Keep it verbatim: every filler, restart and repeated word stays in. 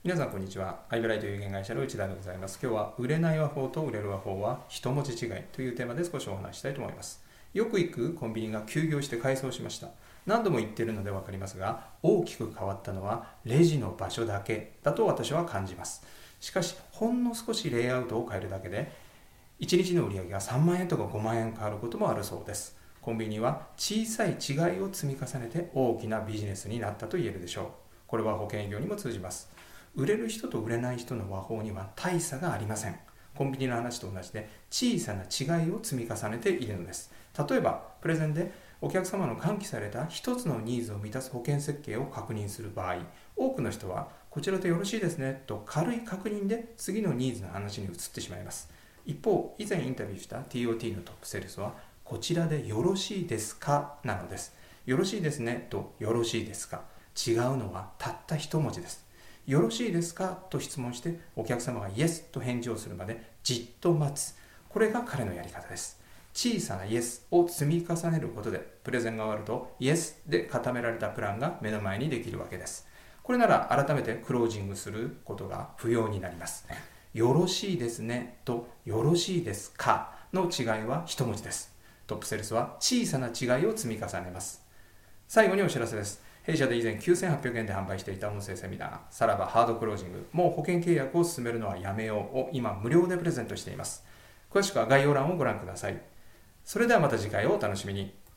皆さんこんにちは。アイブライト有限会社の内田でございます。今日は売れない和法と売れる和法は一文字違いというテーマで少しお話したいと思います。よく行くコンビニが休業して改装しました。何度も言っているので分かりますが、大きく変わったのはレジの場所だけだと私は感じます。しかしほんの少しレイアウトを変えるだけでいちにちの売り上げがさんまんえんとかごまんえん変わることもあるそうです。コンビニは小さい違いを積み重ねて大きなビジネスになったと言えるでしょう。これは保険業にも通じます。売れる人と売れない人の和法には大差がありません。コンビニの話と同じで小さな違いを積み重ねているのです。例えばプレゼンでお客様の喚起された一つのニーズを満たす保険設計を確認する場合、多くの人はこちらでよろしいですねと軽い確認で次のニーズの話に移ってしまいます。一方、以前インタビューした ティーオーティー のトップセールスはこちらでよろしいですかなのです。よろしいですねとよろしいですか、違うのはたった一文字です。よろしいですかと質問してお客様がイエスと返事をするまでじっと待つ。これが彼のやり方です。小さなイエスを積み重ねることでプレゼンが終わるとイエスで固められたプランが目の前にできるわけです。これなら改めてクロージングすることが不要になります。よろしいですねとよろしいですかの違いは一文字です。トップセールスは小さな違いを積み重ねます。最後にお知らせです。弊社で以前きゅうせんはっぴゃくえんで販売していた音声セミナー、さらばハードクロージング、もう保険契約を進めるのはやめようを今無料でプレゼントしています。詳しくは概要欄をご覧ください。それではまた次回をお楽しみに。